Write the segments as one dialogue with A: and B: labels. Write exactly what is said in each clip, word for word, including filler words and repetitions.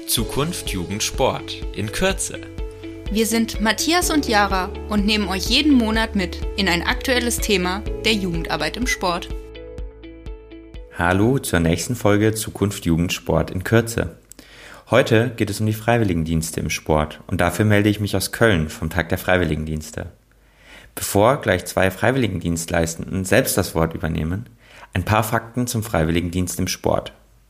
A: Zukunft Jugend Sport in Kürze.
B: Wir sind Matthias und Jara und nehmen euch jeden Monat mit in ein aktuelles Thema der Jugendarbeit im Sport.
C: Hallo zur nächsten Folge Zukunft Jugend Sport in Kürze. Heute geht es um die Freiwilligendienste im Sport und dafür melde ich mich aus Köln vom Tag der Freiwilligendienste. Bevor gleich zwei Freiwilligendienstleistenden selbst das Wort übernehmen, ein paar Fakten zum Freiwilligendienst im Sport.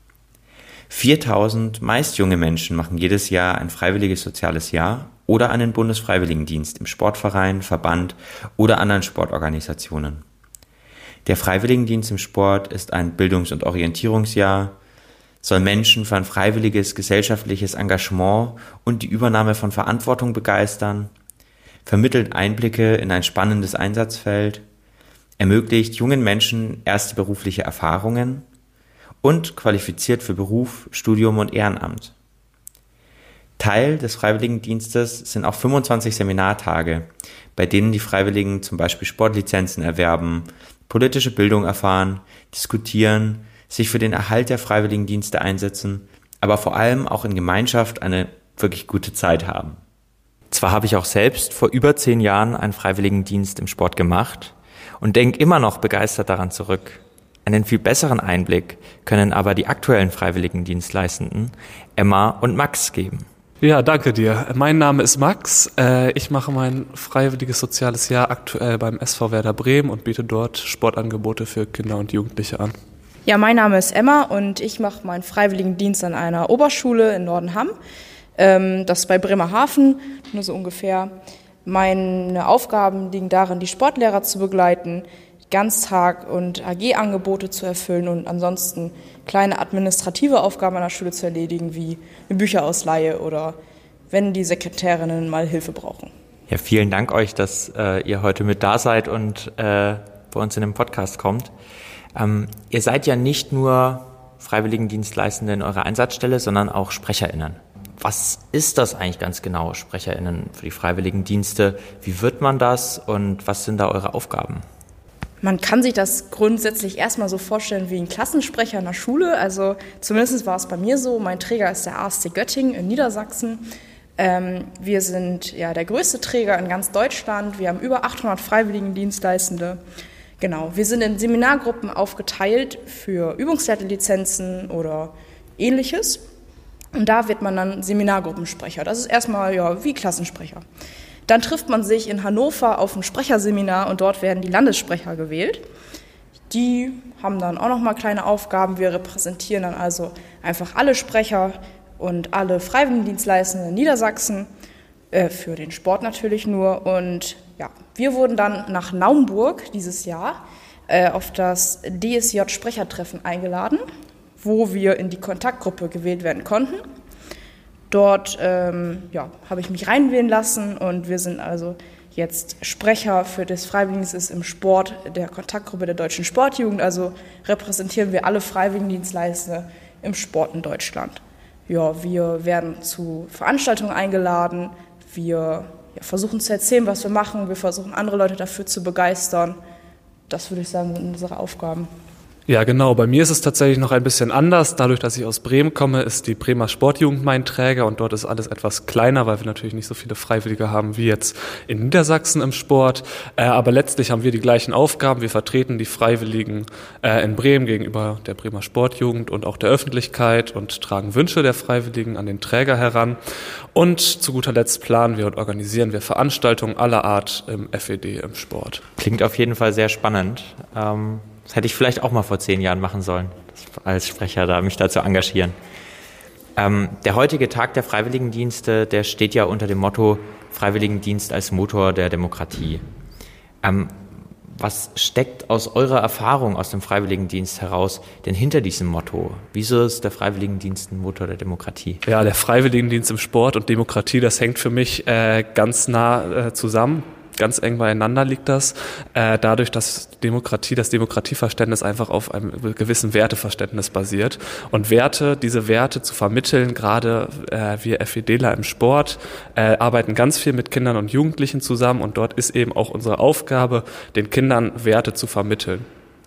C: viertausend meist junge Menschen machen jedes Jahr ein freiwilliges soziales Jahr oder einen Bundesfreiwilligendienst im Sportverein, Verband oder anderen Sportorganisationen. Der Freiwilligendienst im Sport ist ein Bildungs- und Orientierungsjahr, soll Menschen für ein freiwilliges gesellschaftliches Engagement und die Übernahme von Verantwortung begeistern, vermittelt Einblicke in ein spannendes Einsatzfeld, ermöglicht jungen Menschen erste berufliche Erfahrungen und qualifiziert für Beruf, Studium und Ehrenamt. Teil des Freiwilligendienstes sind auch fünfundzwanzig Seminartage, bei denen die Freiwilligen zum Beispiel Sportlizenzen erwerben, politische Bildung erfahren, diskutieren, sich für den Erhalt der Freiwilligendienste einsetzen, aber vor allem auch in Gemeinschaft eine wirklich gute Zeit haben. Zwar habe ich auch selbst vor über zehn Jahren einen Freiwilligendienst im Sport gemacht und denke immer noch begeistert daran zurück. Einen viel besseren Einblick können aber die aktuellen Freiwilligendienstleistenden Emma und Max geben.
D: Ja, danke dir. Mein Name ist Max. Ich mache mein freiwilliges soziales Jahr aktuell beim S V Werder Bremen und biete dort Sportangebote für Kinder und Jugendliche an.
E: Ja, mein Name ist Emma und ich mache meinen Freiwilligendienst an einer Oberschule in Nordenham. Das ist bei Bremerhaven, nur so ungefähr. Meine Aufgaben liegen darin, die Sportlehrer zu begleiten, Ganztag- und A G-Angebote zu erfüllen und ansonsten kleine administrative Aufgaben an der Schule zu erledigen, wie eine Bücherausleihe oder wenn die Sekretärinnen mal Hilfe brauchen.
C: Ja, vielen Dank euch, dass äh, ihr heute mit da seid und äh, bei uns in den Podcast kommt. Ähm, ihr seid ja nicht nur Freiwilligendienstleistende in eurer Einsatzstelle, sondern auch SprecherInnen. Was ist das eigentlich ganz genau, SprecherInnen für die Freiwilligendienste? Wie wird man das und was sind da eure Aufgaben?
E: Man kann sich das grundsätzlich erstmal so vorstellen wie ein Klassensprecher in der Schule. Also zumindest war es bei mir so. Mein Träger ist der A S C Göttingen in Niedersachsen. Ähm, wir sind ja der größte Träger in ganz Deutschland. Wir haben über achthundert Freiwilligendienstleistende. Genau, wir sind in Seminargruppen aufgeteilt für Übungsleiterlizenzen oder Ähnliches. Und da wird man dann Seminargruppensprecher. Das ist erstmal ja wie Klassensprecher. Dann trifft man sich in Hannover auf ein Sprecherseminar und dort werden die Landessprecher gewählt. Die haben dann auch nochmal kleine Aufgaben. Wir repräsentieren dann also einfach alle Sprecher und alle Freiwilligendienstleistenden in Niedersachsen, äh, für den Sport natürlich nur. Und ja, wir wurden dann nach Naumburg dieses Jahr äh, auf das D S J-Sprechertreffen eingeladen, wo wir in die Kontaktgruppe gewählt werden konnten. Dort ähm, ja, habe ich mich reinwählen lassen und wir sind also jetzt Sprecher für das Freiwilligendienst im Sport der Kontaktgruppe der Deutschen Sportjugend. Also repräsentieren wir alle Freiwilligendienstleistende im Sport in Deutschland. Ja, wir werden zu Veranstaltungen eingeladen. Wir ja, versuchen zu erzählen, was wir machen. Wir versuchen andere Leute dafür zu begeistern. Das würde ich sagen, sind unsere Aufgaben.
D: Ja, genau. Bei mir ist es tatsächlich noch ein bisschen anders. Dadurch, dass ich aus Bremen komme, ist die Bremer Sportjugend mein Träger und dort ist alles etwas kleiner, weil wir natürlich nicht so viele Freiwillige haben wie jetzt in Niedersachsen im Sport. Äh, aber letztlich haben wir die gleichen Aufgaben. Wir vertreten die Freiwilligen äh, in Bremen gegenüber der Bremer Sportjugend und auch der Öffentlichkeit und tragen Wünsche der Freiwilligen an den Träger heran. Und zu guter Letzt planen wir und organisieren wir Veranstaltungen aller Art im F E D im Sport.
C: Klingt auf jeden Fall sehr spannend. Ähm Das hätte ich vielleicht auch mal vor zehn Jahren machen sollen, als Sprecher da mich da zu engagieren. Ähm, der heutige Tag der Freiwilligendienste, der steht ja unter dem Motto Freiwilligendienst als Motor der Demokratie. Ähm, was steckt aus eurer Erfahrung aus dem Freiwilligendienst heraus denn hinter diesem Motto? Wieso ist der Freiwilligendienst ein Motor der Demokratie?
D: Ja, der Freiwilligendienst im Sport und Demokratie, das hängt für mich äh, ganz nah äh, zusammen. Ganz eng beieinander liegt das, äh, dadurch, dass Demokratie, das Demokratieverständnis einfach auf einem gewissen Werteverständnis basiert. Und Werte, diese Werte zu vermitteln, gerade äh, wir FEDler im Sport, äh, arbeiten ganz viel mit Kindern und Jugendlichen zusammen und dort ist eben auch unsere Aufgabe, den Kindern Werte zu vermitteln.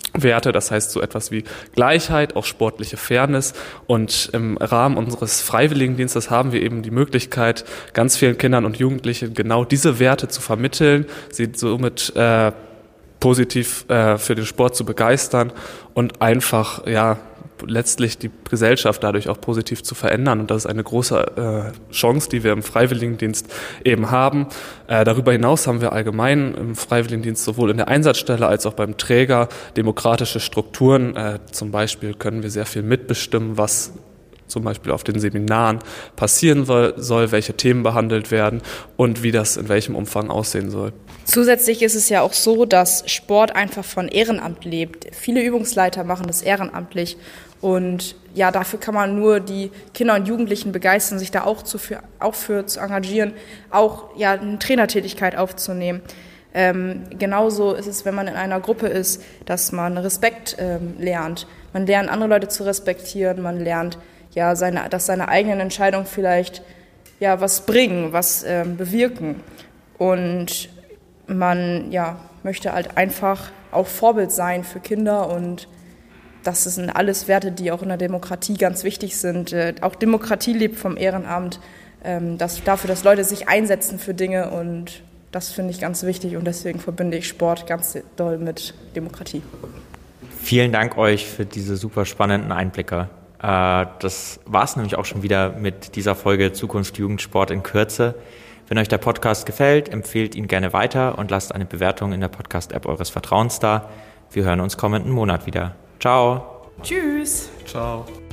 D: Werte, das heißt so etwas wie Gleichheit, auch sportliche Fairness. Und im Rahmen unseres Freiwilligendienstes haben wir eben die Möglichkeit, ganz vielen Kindern und Jugendlichen genau diese Werte zu vermitteln, sie somit äh, positiv äh, für den Sport zu begeistern und einfach, ja, letztlich die Gesellschaft dadurch auch positiv zu verändern. Und das ist eine große äh, Chance, die wir im Freiwilligendienst eben haben. Äh, darüber hinaus haben wir allgemein im Freiwilligendienst sowohl in der Einsatzstelle als auch beim Träger demokratische Strukturen. Äh, zum Beispiel können wir sehr viel mitbestimmen, was zum Beispiel auf den Seminaren passieren soll, welche Themen behandelt werden und wie das in welchem Umfang aussehen soll.
E: Zusätzlich ist es ja auch so, dass Sport einfach von Ehrenamt lebt. Viele Übungsleiter machen das ehrenamtlich und ja, dafür kann man nur die Kinder und Jugendlichen begeistern, sich da auch, zu, für, auch für zu engagieren, auch ja, eine Trainertätigkeit aufzunehmen. Ähm, genauso ist es, wenn man in einer Gruppe ist, dass man Respekt ähm, lernt. Man lernt, andere Leute zu respektieren, man lernt, ja, seine, dass seine eigenen Entscheidungen vielleicht ja, was bringen, was ähm, bewirken. Und man ja, möchte halt einfach auch Vorbild sein für Kinder und das sind alles Werte, die auch in der Demokratie ganz wichtig sind. Äh, auch Demokratie lebt vom Ehrenamt, ähm, dass, dafür, dass Leute sich einsetzen für Dinge und das finde ich ganz wichtig und deswegen verbinde ich Sport ganz doll mit Demokratie.
C: Vielen Dank euch für diese super spannenden Einblicke. Das war es nämlich auch schon wieder mit dieser Folge Zukunft Jugendsport in Kürze. Wenn euch der Podcast gefällt, empfehlt ihn gerne weiter und lasst eine Bewertung in der Podcast-App eures Vertrauens da. Wir hören uns kommenden Monat wieder. Ciao.
E: Tschüss.
D: Ciao.